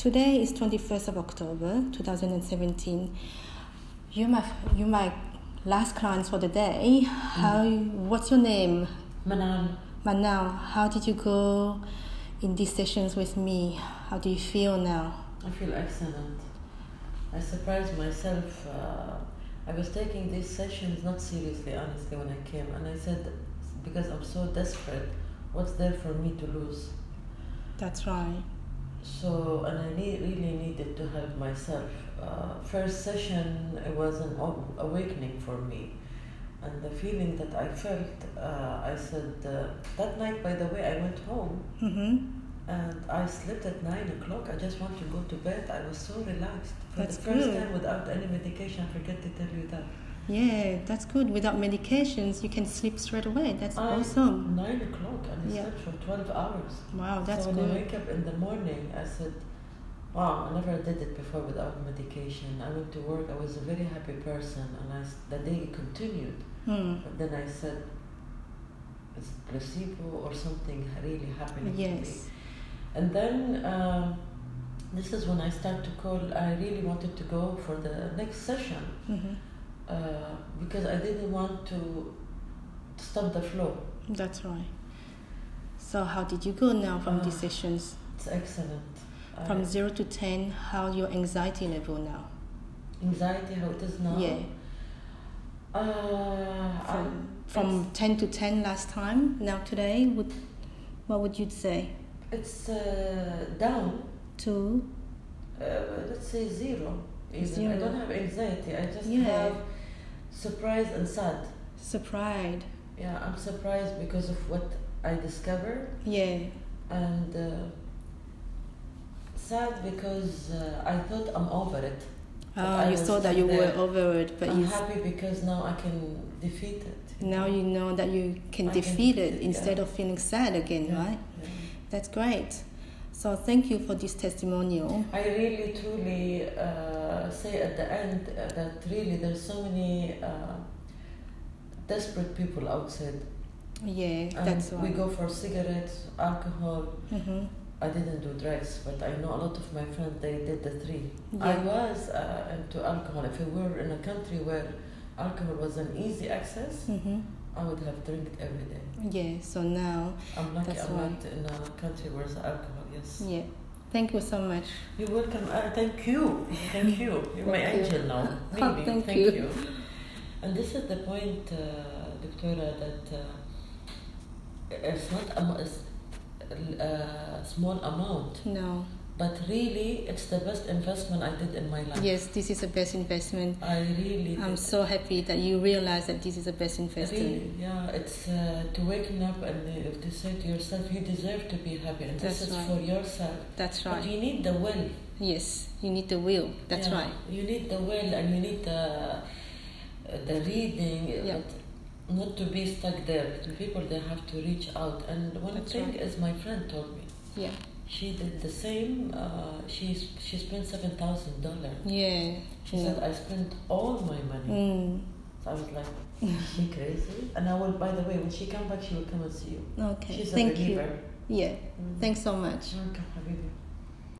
today is 21st of October, 2017. You're my last client for the day. What's your name? Manal. Manal, how did you go in these sessions with me? How do you feel now? I feel excellent. I surprised myself. I was taking these sessions not seriously, honestly, when I came. And I said, because I'm so desperate, what's there for me to lose? That's right. So, and I really needed to help myself. First session, it was an awakening for me. And the feeling that I felt, I said, that night, by the way, I went home. And I slept at 9 o'clock. I just want to go to bed. I was so relaxed. For That's the first good. time without any medication. I forget to tell you that. Yeah, that's good. Without medications, you can sleep straight away. That's awesome. 9 o'clock, and I slept for 12 hours. Wow, that's so good. So when I wake up in the morning, I said, wow, I never did it before without medication. I went to work. I was a very happy person, and the day continued. But then I said, it's placebo or something really happening to me. And then this is when I start to call. I really wanted to go for the next session because I didn't want to stop the flow. That's right. So how did you go now from these sessions? It's excellent. From 0 to 10, how your anxiety level now? Anxiety, how it is now? Yeah. From 10 to 10 last time, now today, what would you say? It's down to let's say 0. Zero. I don't have anxiety. I just have surprise and sad. Surprised. Yeah, I'm surprised because of what I discovered. Yeah. And sad because I thought I'm over it. You thought that you were over it, but I'm happy because now I can defeat it. Now you know that you can defeat it instead of feeling sad again, right? Yeah. That's great. So thank you for this testimonial. I really, truly say at the end that really there's so many desperate people outside. Yeah, and that's right. We go for cigarettes, alcohol. I didn't do drugs, but I know a lot of my friends, they did the 3. Yeah. I was into alcohol. If we were in a country where alcohol was an easy access, I would have drank every day. Yeah, so now I'm lucky I'm not in a country where there's alcohol, yes. Yeah. Thank you so much. You're welcome. Thank you. Thank you. You're my angel now. Really. Thank you. And this is the point, Doctora, that it's not a small amount. No. But really, it's the best investment I did in my life. Yes, this is the best investment. I'm so happy that you realize that this is the best investment. Really, yeah. It's to waking up and to say to yourself, you deserve to be happy. And this is for yourself. That's right. But you need the will. Yes, you need the will. That's right. You need the will and you need the reading. Yeah. Not to be stuck there. The people, they have to reach out. And one thing is my friend told me. Yeah. She did the same. She spent $7,000. Yeah. She said, I spent all my money. So I was like, is she crazy? And I will, by the way, when she comes back, she will come and see you. Okay. She's Thank a believer. you. Yeah. Thanks so much. Welcome, Habibi.